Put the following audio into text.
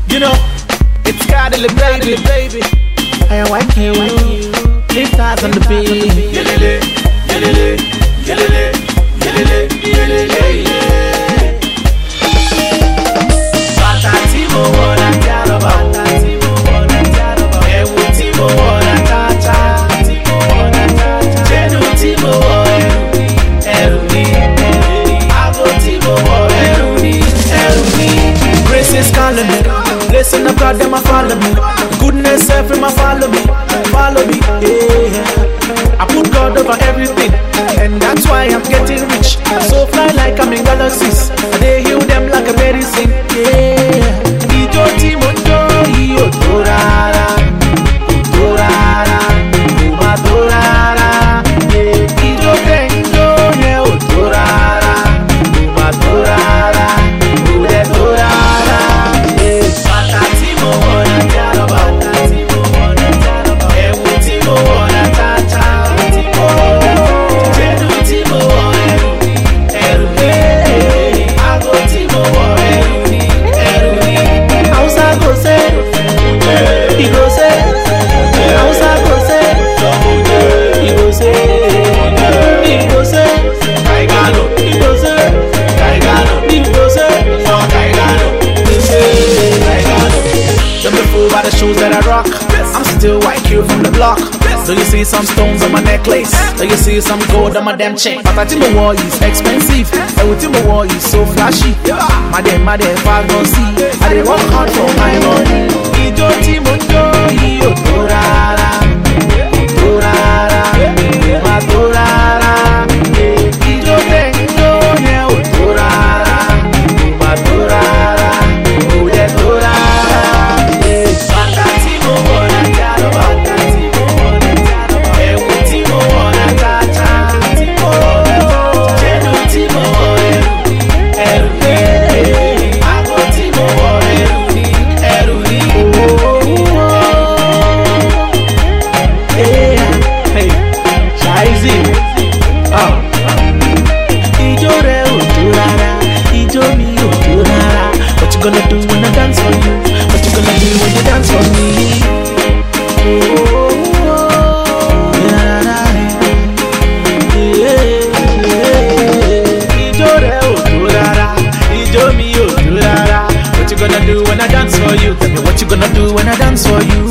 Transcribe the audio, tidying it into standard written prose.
You know, it's Carly, baby. I like you. Leave stars on the beat. Yelele, yelele, yelele, yelele, yelele, yeah. Bata timo wana jaraba, ewu timo wana chacha, jenu timo eruni, ago timo eruni. Grace is calling me. Listen up, God, them a follow me. Goodness, every ma follow me, yeah. I put God over everything, and that's why I'm getting rich. So fly like I'm in galaxies. They heal them like a medicine, yeah. Ijo timojo, iyo torara, torara, uma torara, yeah. Ijo tenjo, yeah, o torara, uma torara, ude torara, yeah. Bata timo wana jaraba, ewu timo wana chacha, jenu timo eruni, ago timo eruni. Hausa go say, he go say, Hausa go say, he go say, he go say, Kaigano, he go say, Kaigano, he go say, Kaigano, he say, Kaigano. Don't be fooled by the shoes that I rock. I'm still white cute from the block. Do you see some stones on my necklace? Do you see some gold on my damn chain? But I think my war is expensive. Everything my war is so flashy. My damn, I don't see. I did work hard for my money. Ijo timojo, iyo torara, torara, ma torara. Ijo tenjo, ne o torara, ma torara, ude torara. Bata timo wana jaraba, ewu timo wana chacha, jenu timo eruni, ago timo eruni. Hey, Shaizi. Ijo re o torara, ijo mi o torara. What you gonna do when I dance for you? What you gonna do when you dance for me? Ijo re o torara, ijo mi o torara. What you gonna do when I dance for you? Tell me what you gonna do when I dance for you?